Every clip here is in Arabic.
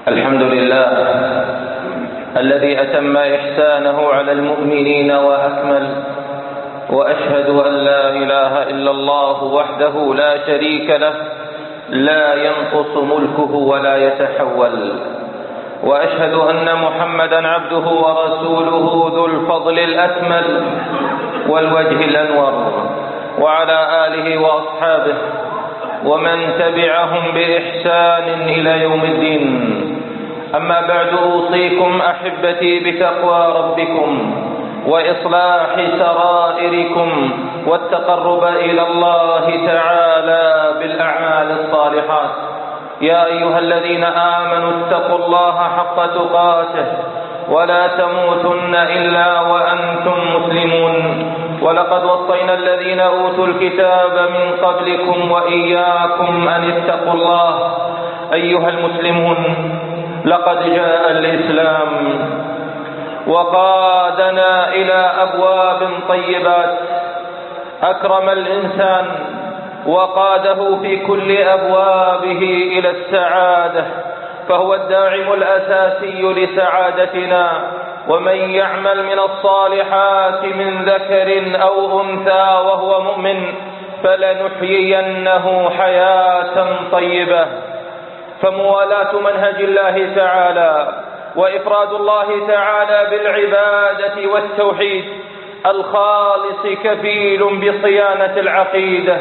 الحمد لله الذي أتم إحسانه على المؤمنين وأكمل، وأشهد أن لا إله إلا الله وحده لا شريك له، لا ينقص ملكه ولا يتحول، وأشهد أن محمدا عبده ورسوله ذو الفضل الأكمل والوجه الأنور، وعلى آله وأصحابه ومن تبعهم بإحسان إلى يوم الدين. أما بعد، أوصيكم أحبتي بتقوى ربكم وإصلاح سرائركم والتقرب إلى الله تعالى بالأعمال الصالحات. يا أيها الذين آمنوا اتقوا الله حق تقاته ولا تموتن إلا وأنتم مسلمون. ولقد وصينا الذين أوتوا الكتاب من قبلكم وإياكم أن اتقوا الله. أيها المسلمون، لقد جاء الإسلام وقادنا إلى أبواب طيبات، أكرم الإنسان وقاده في كل أبوابه إلى السعادة، فهو الداعم الأساسي لسعادتنا. ومن يعمل من الصالحات من ذكر أو أنثى وهو مؤمن فلنحيينه حياة طيبة. فموالاة منهج الله تعالى وإفراد الله تعالى بالعبادة والتوحيد الخالص كفيل بصيانة العقيدة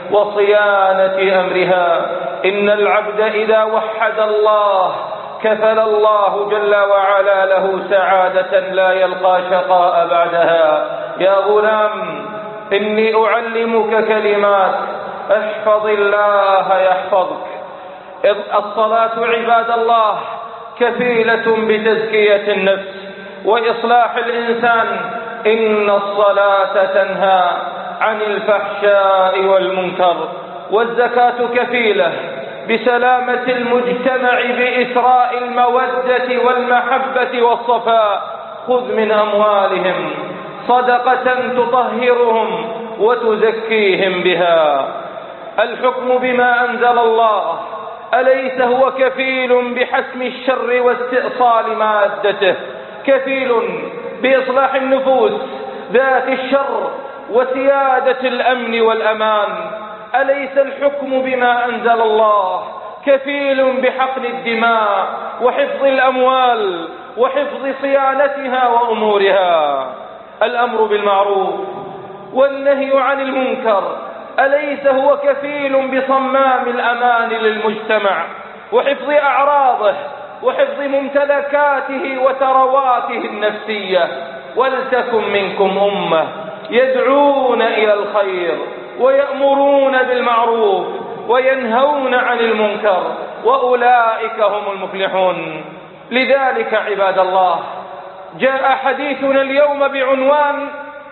وصيانة أمرها. إن العبد إذا وحد الله كفل الله جل وعلا له سعادة لا يلقى شقاء بعدها. يا غلام، إني أعلمك كلمات، احفظ الله يحفظك. الصلاة عباد الله كفيلة بتزكية النفس وإصلاح الإنسان. إن الصلاة تنهى عن الفحشاء والمنكر، والزكاة كفيلة بسلامة المجتمع بإثراء المودة والمحبة والصفاء. خذ من أموالهم صدقة تطهرهم وتزكيهم بها. الحكم بما أنزل الله أليس هو كفيل بحسم الشر واستئصال مادته، كفيل بإصلاح النفوس ذات الشر وسيادة الأمن والأمان؟ أليس الحكم بما أنزل الله كفيل بحقن الدماء وحفظ الأموال وحفظ صيانتها وأمورها؟ الأمر بالمعروف والنهي عن المنكر أليس هو كفيل بصمام الأمان للمجتمع وحفظ أعراضه وحفظ ممتلكاته وثرواته النفسية؟ ولتكن منكم أمة يدعون إلى الخير ويأمرون بالمعروف وينهون عن المنكر، وأولئك هم المفلحون. لذلك عباد الله، جاء حديثنا اليوم بعنوان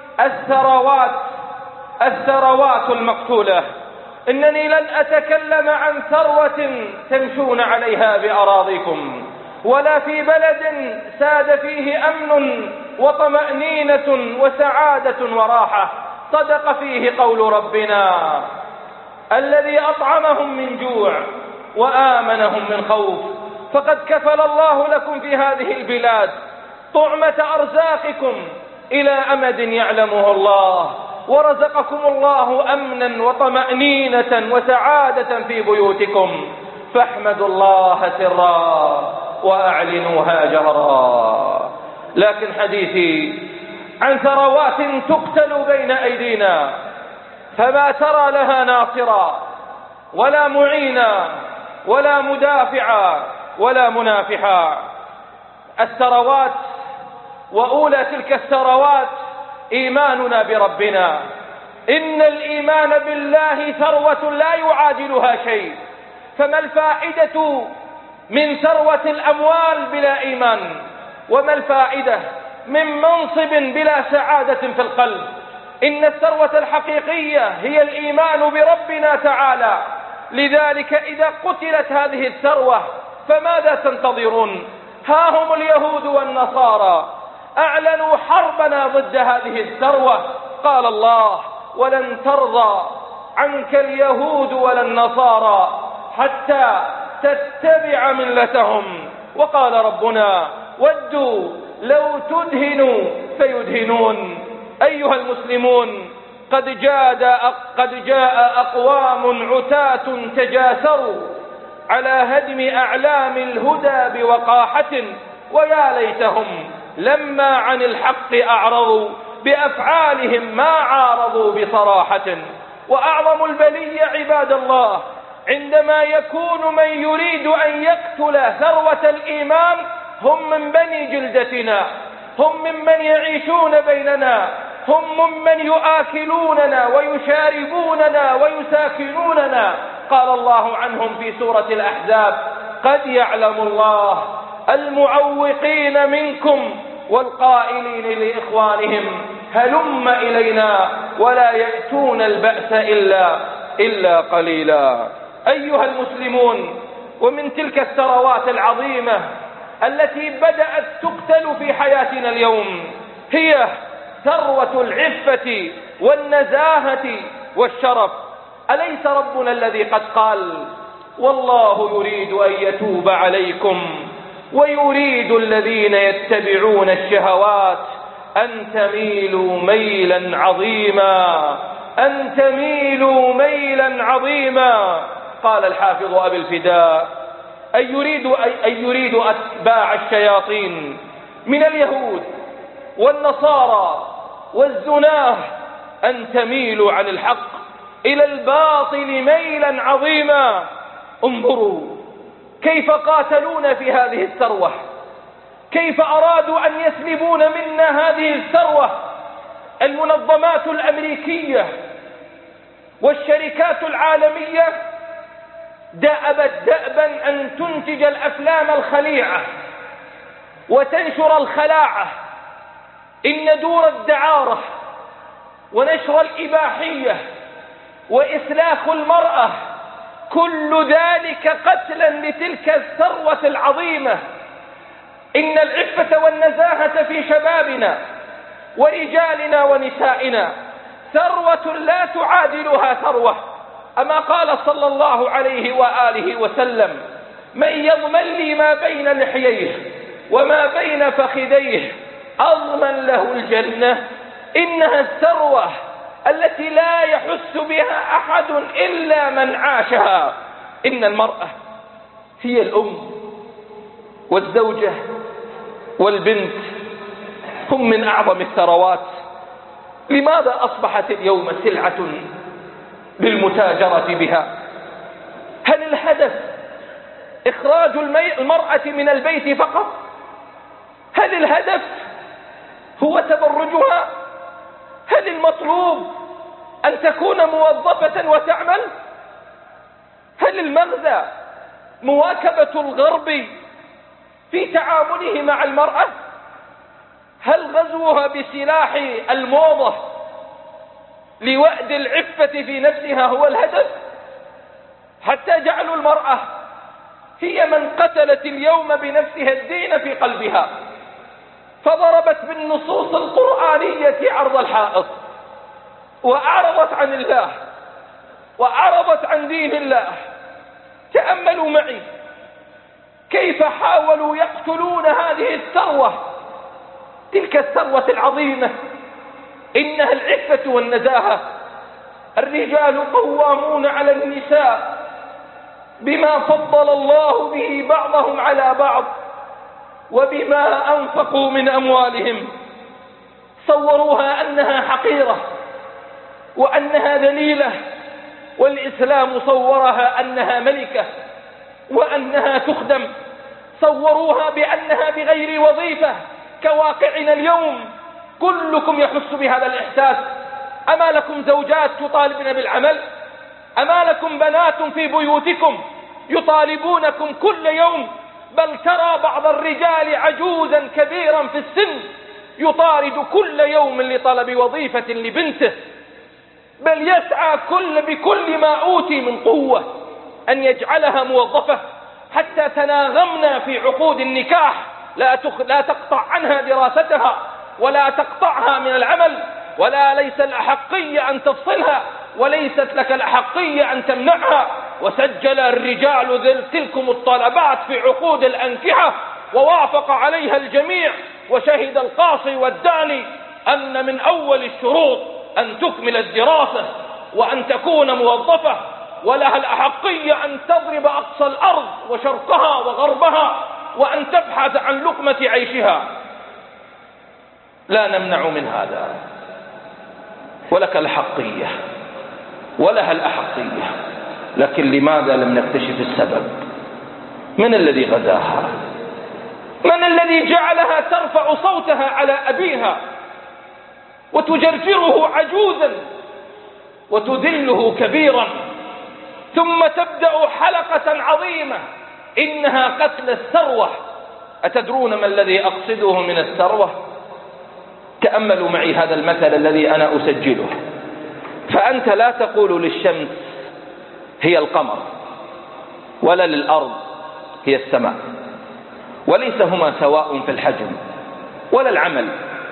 الثروات المقتولة. إنني لن أتكلم عن ثروة تمشون عليها بأراضيكم، ولا في بلد ساد فيه أمن وطمأنينة وسعادة وراحة صدق فيه قول ربنا: الذي أطعمهم من جوع وآمنهم من خوف. فقد كفل الله لكم في هذه البلاد طعمة أرزاقكم إلى أمد يعلمه الله، ورزقكم الله أمنا وطمأنينة وسعادة في بيوتكم، فاحمدوا الله سرا وأعلنوها جهرا. لكن حديثي عن ثروات تقتل بين أيدينا، فما ترى لها ناصرا ولا معينا ولا مدافعا ولا منافحا. الثروات، وأولى تلك الثروات إيماننا بربنا. إن الإيمان بالله ثروة لا يعادلها شيء. فما الفائدة من ثروة الأموال بلا إيمان؟ وما الفائدة من منصب بلا سعادة في القلب؟ إن الثروة الحقيقية هي الإيمان بربنا تعالى. لذلك إذا قتلت هذه الثروة فماذا تنتظرون؟ ها هم اليهود والنصارى أعلنوا حربنا ضد هذه الثروة. قال الله: ولن ترضى عنك اليهود ولا النصارى حتى تتبع ملتهم. وقال ربنا: ودوا لو تدهنوا فيدهنون. أيها المسلمون، قد جاء أقوام عتاة تجاسروا على هدم أعلام الهدى بوقاحة، ويا ليتهم لما عن الحق أعرضوا بأفعالهم ما عارضوا بصراحة. وأعظم البلية عباد الله عندما يكون من يريد أن يقتل ثروة الإيمان هم من بني جلدتنا، هم ممن يعيشون بيننا، هم ممن يؤكلوننا ويشاربوننا ويساكنوننا. قال الله عنهم في سورة الأحزاب: قد يعلم الله المعوقين منكم والقائلين لإخوانهم هلم إلينا ولا يأتون البأس إلا قليلا. أيها المسلمون، ومن تلك الثروات العظيمة التي بدأت تقتل في حياتنا اليوم هي ثروة العفة والنزاهة والشرف. أليس ربنا الذي قد قال: والله يريد أن يتوب عليكم ويريد الذين يتبعون الشهوات أن تميلوا ميلا عظيما، أن تميلوا ميلا عظيما. قال الحافظ أبي الفداء: أن يريد أتباع الشياطين من اليهود والنصارى والزناه أن تميلوا عن الحق إلى الباطل ميلا عظيما. انظروا كيف قاتلون في هذه الثروة، كيف أرادوا أن يسلبون منا هذه الثروة. المنظمات الأمريكية والشركات العالمية دأبت دأبا أن تنتج الأفلام الخليعة وتنشر الخلاعة، إن دور الدعارة ونشر الإباحية وإسلاخ المرأة، كل ذلك قتلا لتلك الثروة العظيمة. إن العفة والنزاهة في شبابنا ورجالنا ونسائنا ثروة لا تعادلها ثروة. أما قال صلى الله عليه وآله وسلم: من يضمن لي ما بين لحييه وما بين فخذيه أضمن له الجنة. إنها الثروة التي لا يحس بها أحد إلا من عاشها. إن المرأة هي الأم والزوجة والبنت، هم من أعظم الثروات. لماذا أصبحت اليوم سلعة للمتاجرة بها؟ هل الهدف إخراج المرأة من البيت فقط؟ هل الهدف هو تبرجها؟ هل المطلوب أن تكون موظفة وتعمل؟ هل المغزى مواكبة الغرب في تعامله مع المرأة؟ هل غزوها بسلاح الموضة لوأد العفة في نفسها هو الهدف؟ حتى جعلوا المرأة هي من قتلت اليوم بنفسها الدين في قلبها، فضربت بالنصوص القرآنية عرض الحائط، وأعرضت عن الله وأعرضت عن دين الله. تأملوا معي كيف حاولوا يقتلون هذه الثروة، تلك الثروة العظيمة. إنها العفة والنزاهة. الرجال قوامون على النساء بما فضل الله به بعضهم على بعض وبما أنفقوا من أموالهم. صوروها أنها حقيرة وأنها ذليلة، والإسلام صورها أنها ملكة وأنها تخدم. صوروها بأنها بغير وظيفة كواقعنا اليوم، كلكم يحس بهذا الإحساس. أما لكم زوجات تطالبن بالعمل؟ أما لكم بنات في بيوتكم يطالبونكم كل يوم؟ بل ترى بعض الرجال عجوزا كبيرا في السن يطارد كل يوم لطلب وظيفة لبنته، بل يسعى بكل ما أوتي من قوة أن يجعلها موظفة حتى تناغمنا في عقود النكاح. لا تقطع عنها دراستها ولا تقطعها من العمل، ولا ليس الأحقية أن تفصلها، وليست لك الأحقية أن تمنعها. وسجل الرجال تلكم الطلبات في عقود الأنكحة ووافق عليها الجميع، وشهد القاصي والداني أن من أول الشروط أن تكمل الدراسة وأن تكون موظفة ولها الأحقية أن تضرب أقصى الأرض وشرقها وغربها وأن تبحث عن لقمة عيشها. لا نمنع من هذا، ولك الحقية ولها الأحقية، لكن لماذا لم نكتشف السبب؟ من الذي غزاها؟ من الذي جعلها ترفع صوتها على أبيها وتجرجره عجوزا وتذله كبيرا، ثم تبدأ حلقة عظيمة إنها قتل الثروة؟ أتدرون ما الذي أقصده من الثروة؟ تأملوا معي هذا المثل الذي أنا أسجله. فأنت لا تقول للشمس هي القمر، ولا للأرض هي السماء، وليس هما سواء في الحجم ولا العمل،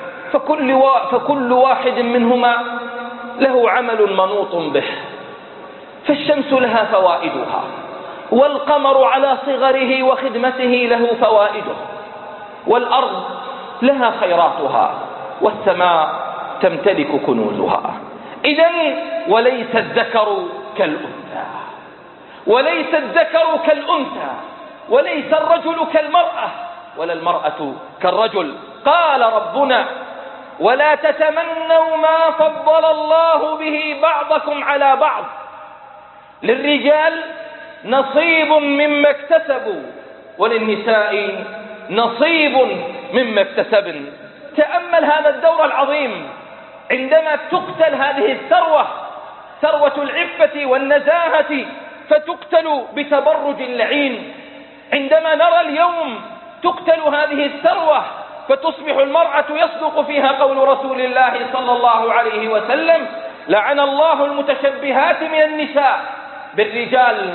فكل واحد منهما له عمل منوط به. فالشمس لها فوائدها، والقمر على صغره وخدمته له فوائده، والأرض لها خيراتها، والسماء تمتلك كنوزها. إذن وليس الذكر كالأنثى، وليس الذكر كالأنثى، وليس الرجل كالمرأة، ولا المرأة كالرجل. قال ربنا: ولا تتمنوا ما فضل الله به بعضكم على بعض، للرجال نصيب مما اكتسبوا وللنساء نصيب مما اكتسبن. تأمل هذا الدور العظيم عندما تقتل هذه الثروة، ثروة العفة والنزاهة، فتقتل بتبرج اللعين. عندما نرى اليوم تقتل هذه الثروة فتصبح المرأة يصدق فيها قول رسول الله صلى الله عليه وسلم: لعن الله المتشبهات من النساء بالرجال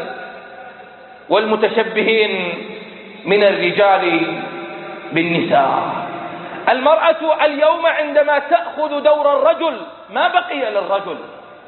والمتشبهين من الرجال بالنساء. المرأة اليوم عندما تأخذ دور الرجل ما بقي للرجل،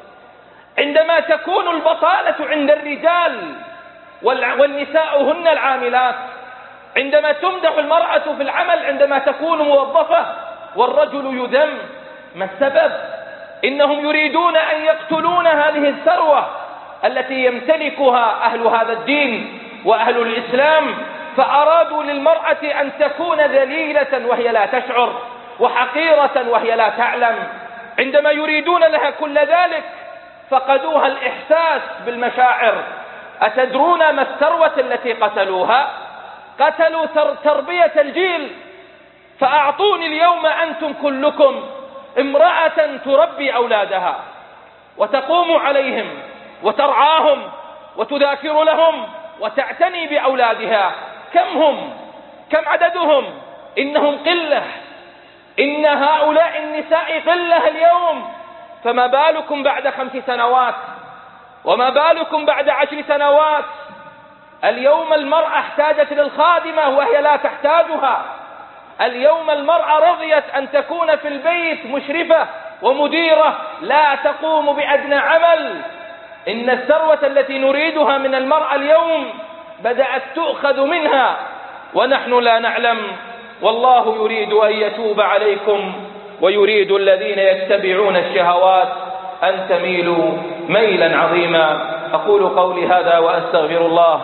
عندما تكون البطالة عند الرجال والنساء هن العاملات، عندما تمدح المرأة في العمل عندما تكون موظفة والرجل يذم. ما السبب؟ إنهم يريدون أن يقتلون هذه الثروة التي يمتلكها أهل هذا الدين وأهل الإسلام، فأرادوا للمرأة أن تكون ذليلة وهي لا تشعر، وحقيرة وهي لا تعلم. عندما يريدون لها كل ذلك فقدوها الإحساس بالمشاعر. أتدرون ما الثروة التي قتلوها؟ قتلوا تربية الجيل. فأعطوني اليوم أنتم كلكم امرأة تربي أولادها وتقوم عليهم وترعاهم وتذاكر لهم وتعتني بأولادها. كم هم؟ كم عددهم؟ إنهم قلة، إن هؤلاء النساء قلة اليوم. فما بالكم بعد 5 سنوات؟ وما بالكم بعد 10 سنوات؟ اليوم المرأة احتاجت للخادمة وهي لا تحتاجها. اليوم المرأة رضيت أن تكون في البيت مشرفة ومديرة لا تقوم بأدنى عمل. إن الثروة التي نريدها من المرأة اليوم بدأت تؤخذ منها ونحن لا نعلم. والله يريد أن يتوب عليكم، ويريد الذين يتبعون الشهوات أن تميلوا ميلا عظيما. أقول قولي هذا وأستغفر الله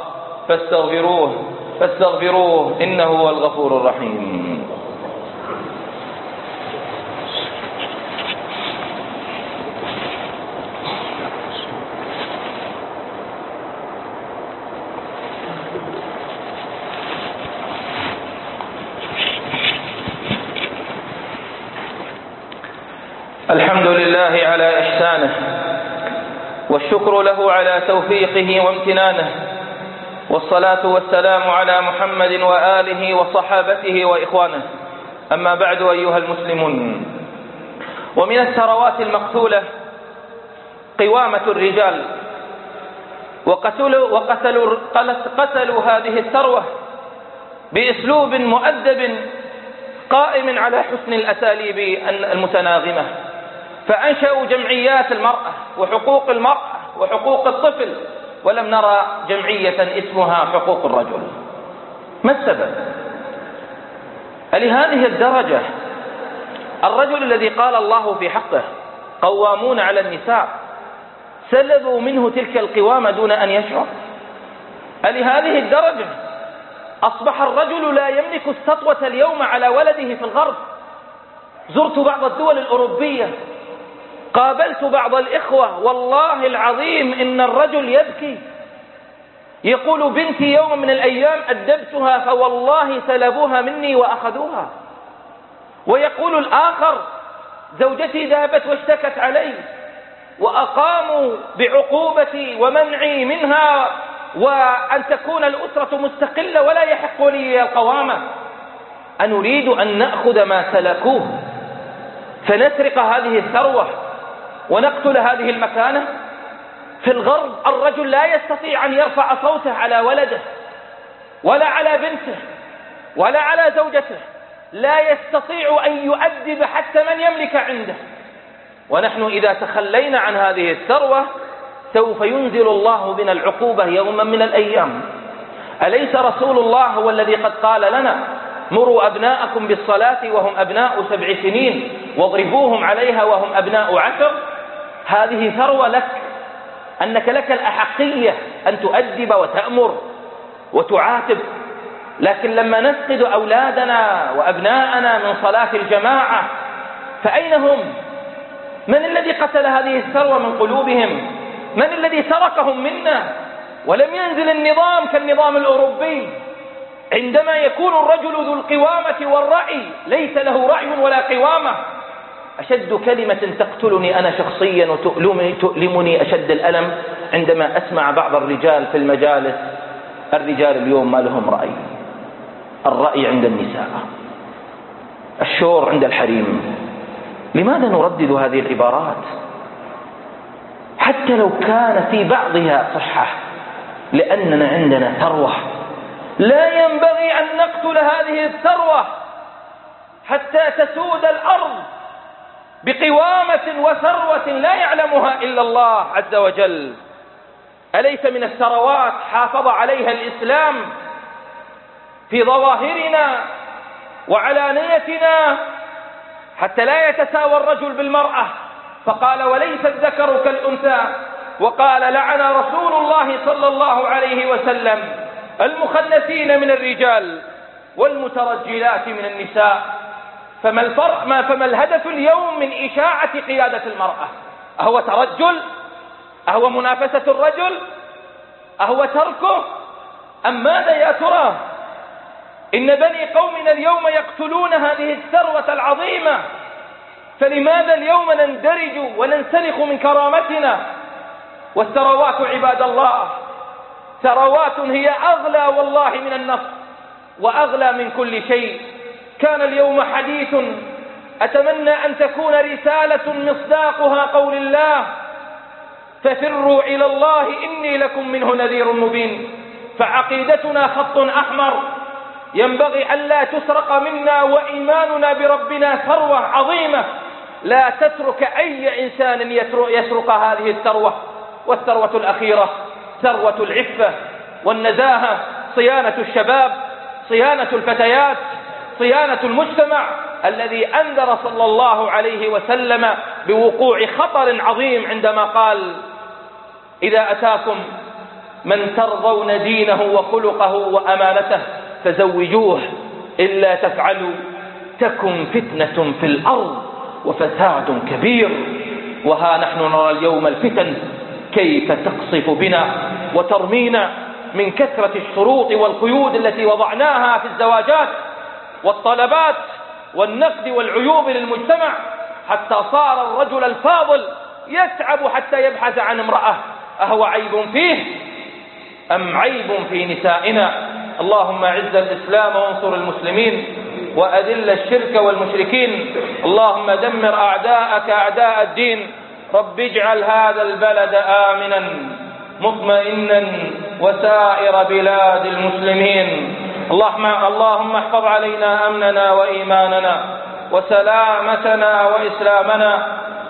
فاستغفروه إنه هو الغفور الرحيم. الحمد لله على إحسانه، والشكر له على توفيقه وامتنانه، والصلاة والسلام على محمد وآله وصحابته وإخوانه. أما بعد أيها المسلمون، ومن الثروات المقتولة قوامة الرجال، قتلوا هذه الثروة بأسلوب مؤدب قائم على حسن الأساليب المتناغمة. فأنشأوا جمعيات المرأة وحقوق المرأة وحقوق الطفل ولم نرى جمعية اسمها حقوق الرجل؟ ما السبب؟ لهذه الدرجة الرجل الذي قال الله في حقه قوامون على النساء سلبوا منه تلك القوامة دون أن يشعر؟ لهذه الدرجة أصبح الرجل لا يملك السطوة اليوم على ولده في الغرب. زرت بعض الدول الأوروبية، قابلت بعض الإخوة، والله العظيم إن الرجل يبكي، يقول بنتي يوم من الأيام أدبتها فوالله سلبوها مني وأخذوها. ويقول الآخر زوجتي ذهبت واشتكت علي وأقاموا بعقوبتي ومنعي منها وأن تكون الأسرة مستقلة ولا يحق لي القوامة. أنريد أن نأخذ ما سلكوه فنسرق هذه الثروة ونقتل هذه المكانة؟ في الغرب الرجل لا يستطيع أن يرفع صوته على ولده ولا على بنته ولا على زوجته، لا يستطيع أن يؤدب حتى من يملك عنده. ونحن إذا تخلينا عن هذه الثروة سوف ينزل الله بنا العقوبة يوما من الأيام. أليس رسول الله هو الذي قد قال لنا مروا أبناءكم بالصلاة وهم أبناء 7 سنين واضربوهم عليها وهم أبناء 10؟ هذه ثروة لك، أنك لك الأحقية أن تؤدب وتأمر وتعاتب. لكن لما نفقد أولادنا وأبناءنا من صلاة الجماعة فأين هم؟ من الذي قتل هذه الثروة من قلوبهم؟ من الذي سرقهم منا؟ ولم ينزل النظام كالنظام الأوروبي. عندما يكون الرجل ذو القوامة والرأي ليس له رأي ولا قوامة. أشد كلمة تقتلني أنا شخصيا وتؤلمني أشد الألم عندما أسمع بعض الرجال في المجالس، الرجال اليوم ما لهم رأي، الرأي عند النساء، الشور عند الحريم. لماذا نردد هذه العبارات حتى لو كان في بعضها صحة؟ لأننا عندنا ثروة، لا ينبغي أن نقتل هذه الثروة حتى تسود الأرض بقوامة وثروة لا يعلمها إلا الله عز وجل. أليس من الثروات حافظ عليها الإسلام في ظواهرنا وعلانيتنا حتى لا يتساوى الرجل بالمرأة؟ فقال وليس الذكر كالأنثى، وقال لعن رسول الله صلى الله عليه وسلم المخنثين من الرجال والمترجلات من النساء. فما الفرق؟ فما الهدف اليوم من إشاعة قيادة المرأة؟ أهو ترجل؟ أهو منافسة الرجل؟ أهو تركه؟ أم ماذا يا ترى؟ إن بني قومنا اليوم يقتلون هذه الثروة العظيمة، فلماذا اليوم نندرج وننسلخ من كرامتنا؟ والثروات عباد الله ثروات هي أغلى والله من النفس وأغلى من كل شيء. كان اليوم حديث أتمنى أن تكون رسالة مصداقها قول الله ففروا إلى الله إني لكم منه نذير مبين. فعقيدتنا خط أحمر ينبغي ألا تسرق منا، وإيماننا بربنا ثروة عظيمة لا تترك أي إنسان يسرق هذه الثروة. والثروة الأخيرة ثروة العفة والنزاهة، صيانة الشباب، صيانة الفتيات، صيانة المجتمع الذي أنذر صلى الله عليه وسلم بوقوع خطر عظيم عندما قال إذا أتاكم من ترضون دينه وخلقه وأمانته فزوجوه إلا تفعلوا تكن فتنة في الأرض وفساد كبير. وها نحن نرى اليوم الفتن كيف تقصف بنا وترمينا من كثرة الشروط والقيود التي وضعناها في الزواجات والطلبات والنقد والعيوب للمجتمع، حتى صار الرجل الفاضل يتعب حتى يبحث عن امرأة. أهو عيب فيه أم عيب في نسائنا؟ اللهم اعز الإسلام وانصر المسلمين وأذل الشرك والمشركين. اللهم دمر أعداءك أعداء الدين. رب اجعل هذا البلد آمنا مطمئنا وسائر بلاد المسلمين. اللهم احفظ علينا أمننا وإيماننا وسلامتنا وإسلامنا.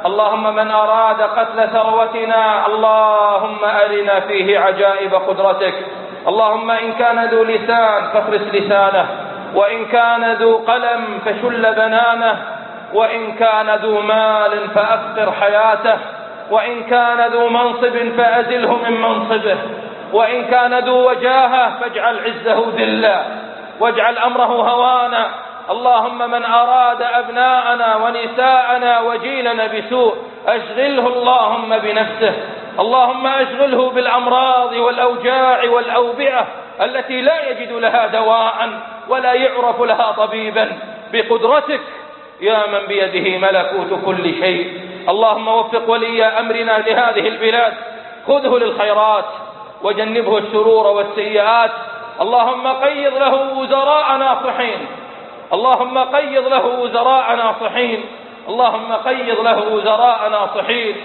اللهم من أراد قتل ثروتنا اللهم أرنا فيه عجائب قدرتك. اللهم إن كان ذو لسان فاخرس لسانه، وإن كان ذو قلم فشل بنانه، وإن كان ذو مال فأفقر حياته، وإن كان ذو منصب فأزله من منصبه، وإن كان ذو وجاهة فاجعل عزه ذلا واجعل أمره هوانا. اللهم من أراد أبناءنا ونساءنا وجيلنا بسوء أشغله اللهم بنفسه، اللهم أشغله بالأمراض والأوجاع والأوبئة التي لا يجد لها دواء ولا يعرف لها طبيبا بقدرتك يا من بيده ملكوت كل شيء. اللهم وفق ولي أمرنا لهذه البلاد، خذه للخيرات وجنبه الشرور والسيئات. اللهم قيض له وزراء ناصحين، اللهم قيض له وزراء ناصحين، اللهم قيض له وزراء ناصحين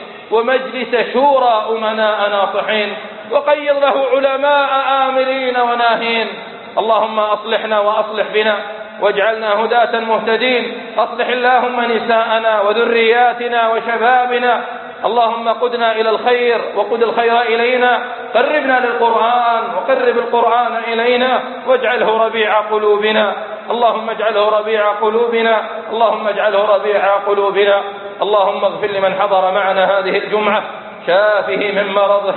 ومجلس شورى أمناء ناصحين، وقيض له علماء آمرين وناهين. اللهم أصلحنا وأصلح بنا واجعلنا هداة مهتدين. أصلح اللهم نساءنا وذرياتنا وشبابنا. اللهم قدنا إلى الخير وقد الخير إلينا، قربنا للقرآن وقرب القرآن إلينا، واجعله ربيع قلوبنا. اللهم اجعله ربيع قلوبنا، اللهم اجعله ربيع قلوبنا. اللهم اغفر لمن حضر معنا هذه الجمعة، شافه من مرضه،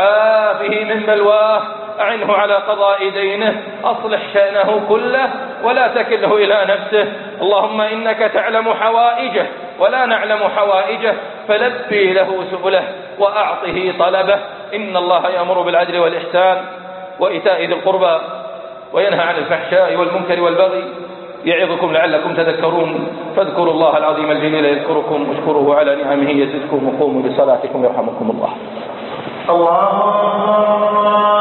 عافه من بلواه، أعنه على قضاء دينه، أصلح شأنه كله ولا تكله إلى نفسه. اللهم إنك تعلم حوائجه ولا نعلم حوائجه، فلبي له سؤله وأعطه طلبه. إن الله يأمر بالعدل والإحسان وإيتاء ذي القربى وينهى عن الفحشاء والمنكر والبغي يعظكم لعلكم تذكرون. فاذكروا الله العظيم الجليل يذكركم، واشكروه على نعمه يزدكم، وقوموا بصلاتكم يرحمكم الله.